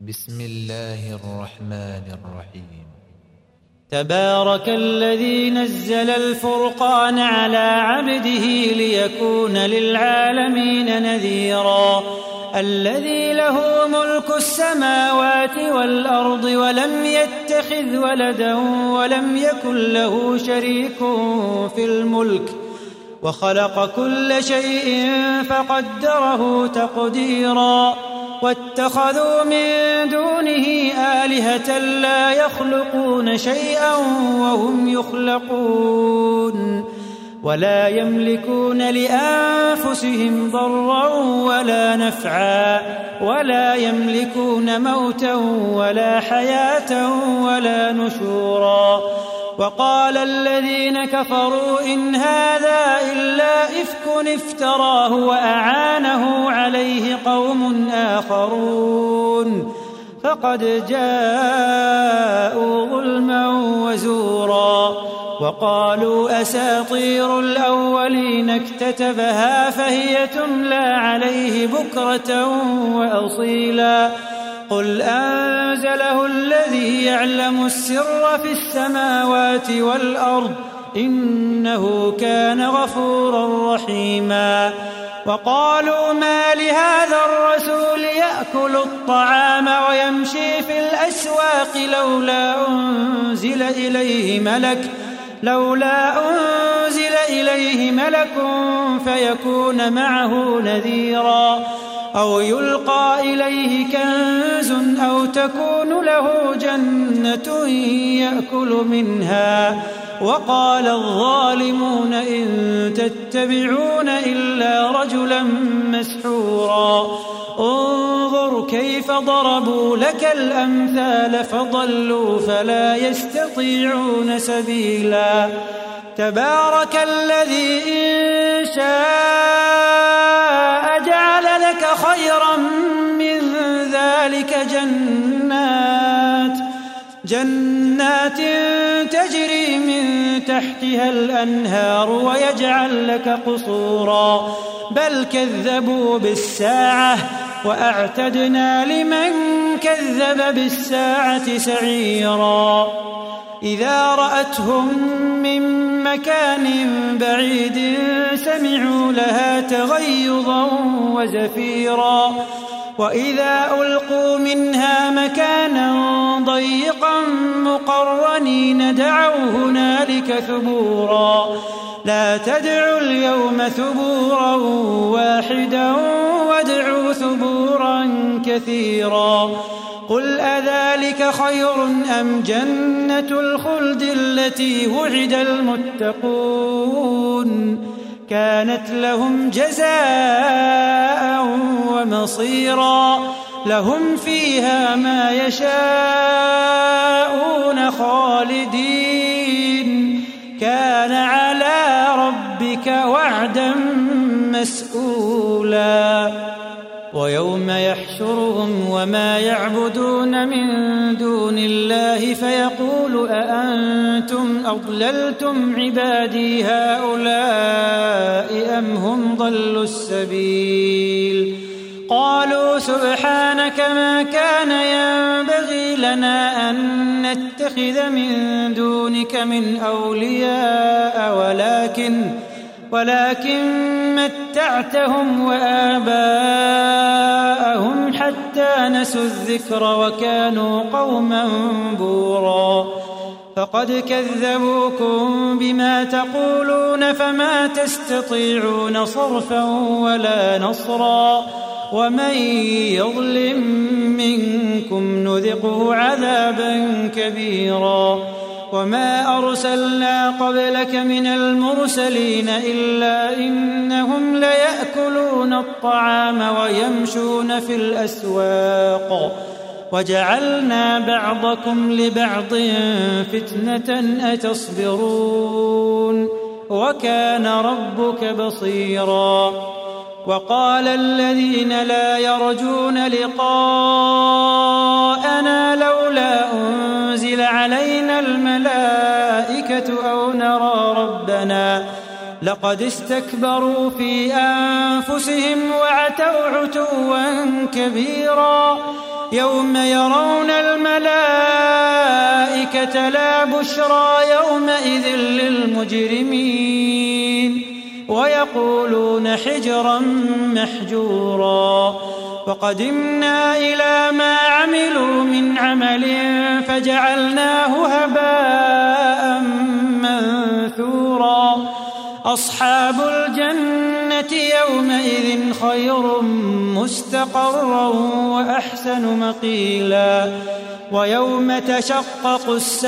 بسم الله الرحمن الرحيم. تبارك الذي نزل الفرقان على عبده ليكون للعالمين نذيرا الذي له ملك السماوات والأرض ولم يتخذ ولدا ولم يكن له شريك في الملك وخلق كل شيء فقدره تقديرا واتخذوا من دونه آلهة لا يخلقون شيئا وهم يخلقون ولا يملكون لأنفسهم ضرا ولا نفعا ولا يملكون موتا ولا حياة ولا نشورا وقال الذين كفروا إن هذا إلا إفك افتراه وأعانه عليه قوم آخرون فقد جاءوا ظلما وزورا وقالوا أساطير الأولين اكتتبها فهي تملى عليه بكرة وأصيلا قل أنزله الذي يعلم السر في السماوات والأرض إنه كان غفورا رحيما وقالوا ما لهذا الرسول يأكل الطعام ويمشي في الأسواق لولا أنزل إليه ملك فيكون معه نذيرا أو يلقى إليه كنز أو تكون له جنة يأكل منها وقال الظالمون إن تتبعون إلا رجلا مسحورا انظر كيف ضربوا لك الأمثال فضلوا فلا يستطيعون سبيلا تبارك الذي إن شاء جعل لك خيرا من ذلك جنات تجري من تحتها الأنهار ويجعل لك قصورا بل كذبوا بالساعة وأعتدنا لمن كذب بالساعة سعيرا إذا رأتهم من مكان بعيد سمعوا لها تغيظا وزفيرا وإذا ألقوا منها مكانا ضيقا مقرنين دعوا هنالك ثبورا لا تدعوا اليوم ثبورا واحدا وادعوا ثبورا كثيرا قل أذلك خير أم جنة الخلد التي وعد المتقون كانت لهم جزاء ومصيرا لهم فيها ما يشاءون خالدين كان على ربك وعدا مسئولا ويوم يحشرهم وما يعبدون من دون الله فيقول أأنتم أضللتم عبادي هؤلاء أم هم ضلوا السبيل قالوا سبحانك ما كان ينبغي لنا أن نتخذ من دونك من أولياء ولكن متعتهم وآباءهم حتى نسوا الذكر وكانوا قوما بورا فقد كذبوكم بما تقولون فما تستطيعون صرفا ولا نصرا ومن يظلم منكم نذقه عذابا كبيرا وما أرسلنا قبلك من المرسلين إلا إنهم ليأكلون الطعام ويمشون في الأسواق وجعلنا بعضكم لبعض فتنة أتصبرون وكان ربك بصيرا وقال الذين لا يرجون لقاءنا لولا أنزل علينا الملائكة أو نرى ربنا لقد استكبروا في أنفسهم وعتوا عتوا كبيرا يوم يرون الملائكة لا بشرى يومئذ للمجرمين ويقولون حجرا محجورا وقدمنا إلى ما عملوا من عمل فجعلناه هباء منثورا أصحاب الجنة يومئذ خير مستقرا وأحسن مقيلا ويوم تشقق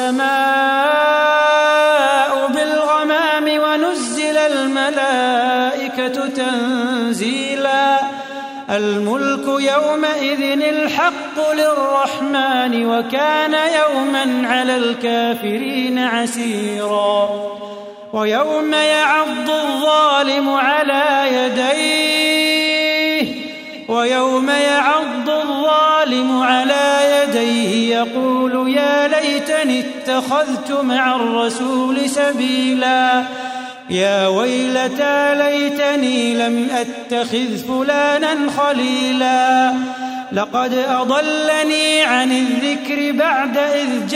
السماء بالغمام ونزل الملائكة تنزيلا الملك يومئذ الحق للرحمن وكان يوما على الكافرين عسيرا ويوم يعض الظالم على يديه يقول يا ليتني اتخذت مع الرسول سبيلا يا ويلتى ليتني لم أتخذ فلانا خليلا لقد أضلني عن الذكر بعد إذ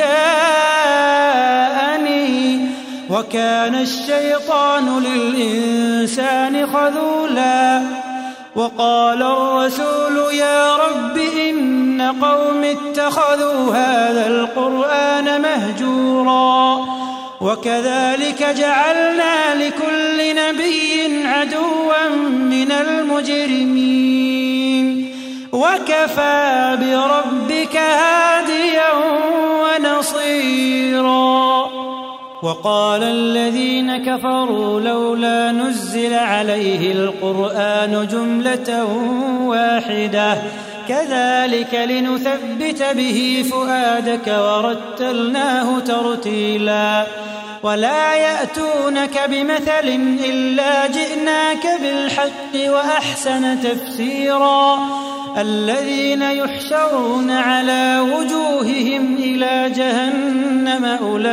جاءني وكان الشيطان للإنسان خذولا وقال الرسول يا رب إن قوم اتخذوا هذا القرآن مهجورا وكذلك جعلنا لكل نبي عدوا من المجرمين وكفى بربك هاديا ونصيرا وقال الذين كفروا لولا نزل عليه القرآن جملة واحدة كذلك لنثبت به فؤادك ورتلناه ترتيلا ولا يأتونك بمثل إلا جئناك بالحق وأحسن تفسيرا الذين يحشرون على وجوههم إلى جهنم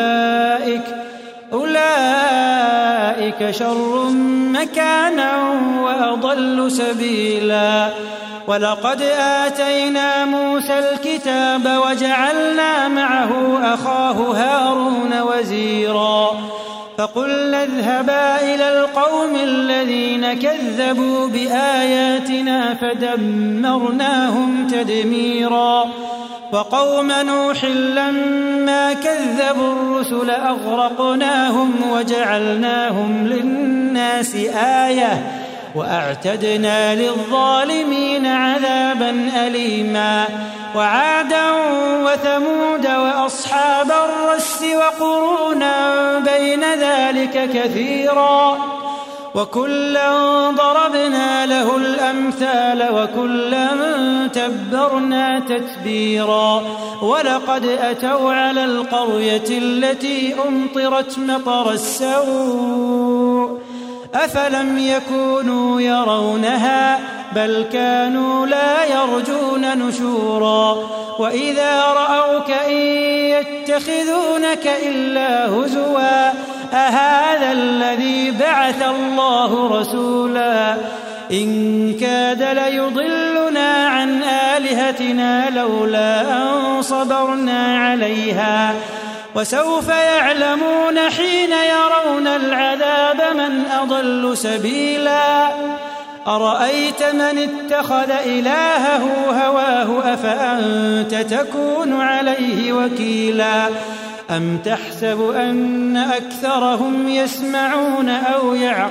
أولئك شر مكانا وأضل سبيلا ولقد آتينا موسى الكتاب وجعلنا معه أخاه هارون وزيرا فقلنا اذهبا إلى القوم الذين كذبوا بآياتنا فدمرناهم تدميرا وقوم نوح لما كذبوا الرسل أغرقناهم وجعلناهم للناس آية وأعتدنا للظالمين عذابا أليما وعادا وثمود وأصحاب الرس وقرونا بين ذلك كثيرا وكلا ضربنا له الأمثال وكلا تبرنا تتبيرا ولقد أتوا على القرية التي أمطرت مطر السوء أفلم يكونوا يرونها بل كانوا لا يرجون نشورا وإذا رأوك إن يتخذونك إلا هزوا أهذا الذي بعث الله رسولا إن كاد ليضلنا عن آلهتنا لولا أن صبرنا عليها وسوف يعلمون حين يرون العذاب من أضل سبيلا أرأيت من اتخذ إلهه هواه أفأنت تكون عليه وكيلا أم تحسب أن أكثرهم يسمعون أو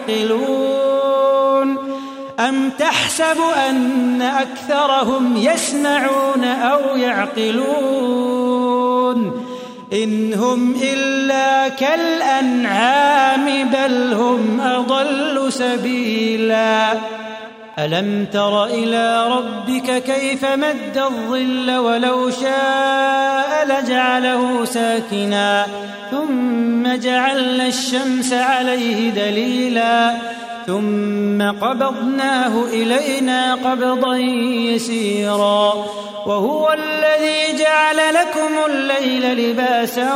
يعقلون إن هم إلا كالأنعام بل هم أضل سبيلا ألم تر إلى ربك كيف مد الظل ولو شاء لجعله ساكنا ثم جعلنا الشمس عليه دليلا ثم قبضناه إلينا قبضا يسيرا وهو الذي جعل لكم الليل لباسا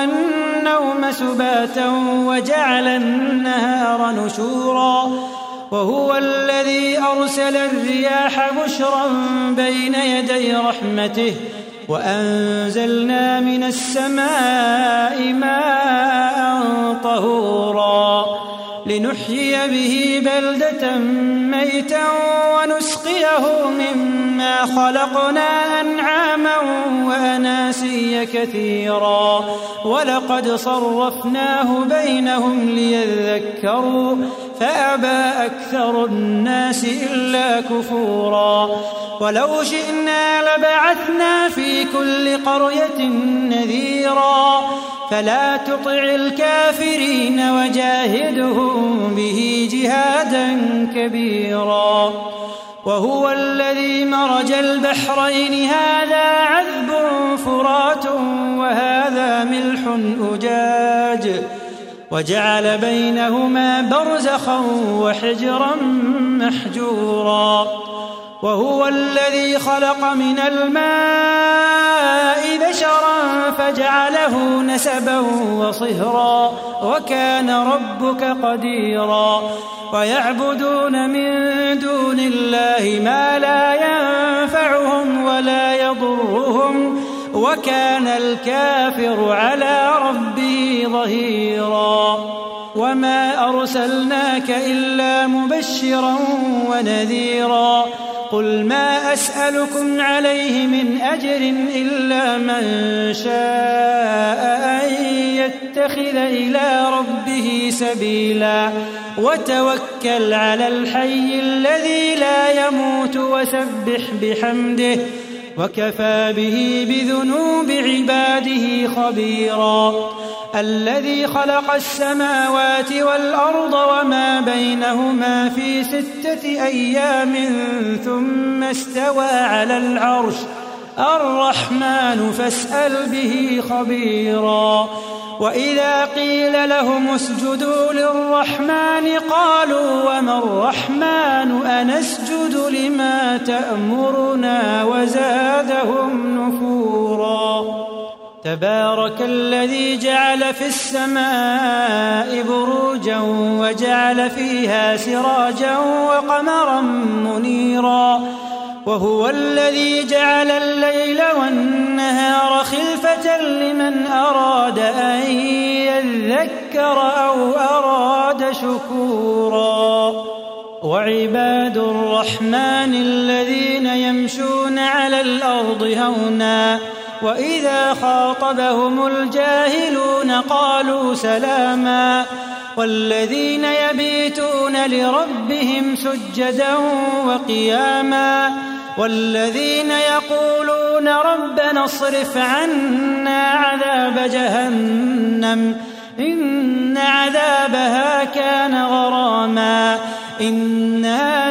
والنوم سباتا وجعل النهار نشورا وهو الذي أرسل الرياح بشرا بين يدي رحمته وأنزلنا من السماء ماء طهورا لنحيي به بلدة ميتا ونسقيه مما خلقنا أنعاما وأناسيا كثيرا ولقد صرفناه بينهم ليذكروا فأبى أكثر الناس إلا كفورا ولو شئنا لبعثنا في كل قرية نذيرا فلا تطع الكافرين وجاهدهم به جهادا كبيرا وهو الذي مرج البحرين هذا عذب فرات وهذا ملح أجاج وجعل بينهما برزخا وحجرا محجورا وهو الذي خلق من الماء بشرا فجعله نسبا وصهرا وكان ربك قديرا ويعبدون من دون الله ما لا ينفعهم ولا يضرهم وكان الكافر على ربه ظهيرا وما أرسلناك إلا مبشرا ونذيرا قل ما أسألكم عليه من أجر إلا من شاء أن يتخذ إلى ربه سبيلا وتوكل على الحي الذي لا يموت وسبح بحمده وكفى به بذنوب عباده خبيرا الذي خلق السماوات والأرض وما بينهما في 6 أيام ثم استوى على العرش الرحمن فاسأل به خبيرا وإذا قيل لهم اسجدوا للرحمن قالوا وما الرحمن أنسجد لما تأمرنا وزادهم نفورا تبارك الذي جعل في السماء بروجا وجعل فيها سراجا وقمرا منيرا وهو الذي جعل الليل والنهار خلفة لمن أراد أن يذكر أو أراد شكورا وعباد الرحمن الذين يمشون على الأرض هونا وإذا خاطبهم الجاهلون قالوا سلاما والذين يبيتون لربهم سجدا وقياما والذين يقولون ربنا اصرف عنا عذاب جهنم إن عذابها كان غراما إنها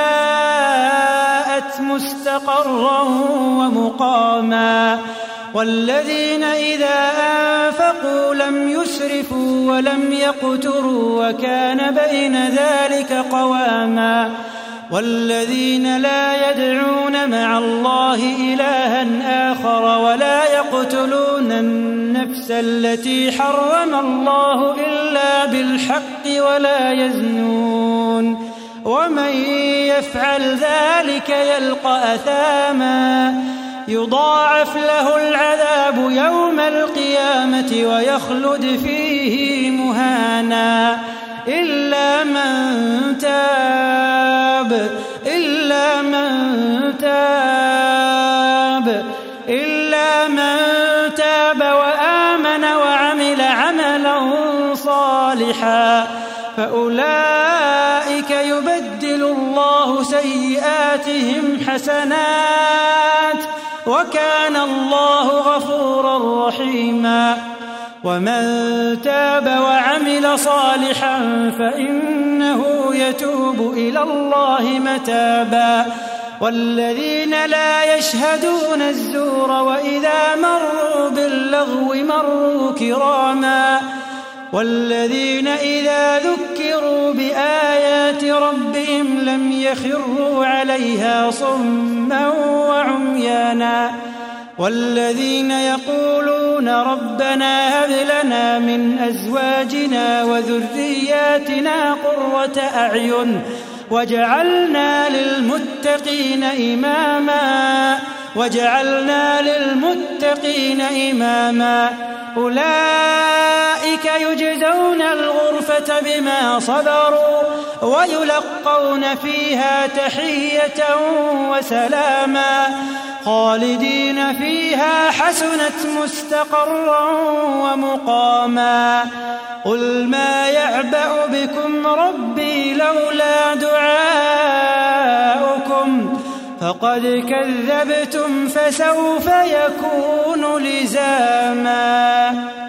ساءت مستقرا ومقاما والذين إذا أنفقوا لم يسرفوا ولم يقتروا وكان بين ذلك قواما والذين لا يدعون مع الله إلها آخر ولا يقتلون النفس التي حرم الله إلا بالحق ولا يزنون ومن يفعل ذلك يلقى أثاما يضاعف له العذاب يوم القيامة ويخلد فيه مهانا إلا من تاب وآمن وعمل عملا صالحا فأولئك يبدل الله سيئاتهم حسنات وكان الله غفورا رحيما ومن تاب وعمل صالحا فإنه يتوب إلى الله متابا والذين لا يشهدون الزور وإذا مروا باللغو مروا كراما والذين إذا ذكروا بآيات ربهم لم يخروا عليها صما وعميانا والذين يقولون ربنا هب لنا من أزواجنا وذرياتنا قرة أعين وجعلنا للمتقين إماما أولئك يجزون الغرفة بما صبروا ويلقون فيها تحية وسلاما خالدين فيها حسنت مستقرا ومقاما قل ما يعبأ بكم ربي لولا دعاؤكم فقد كذبتم فسوف يكون لزاما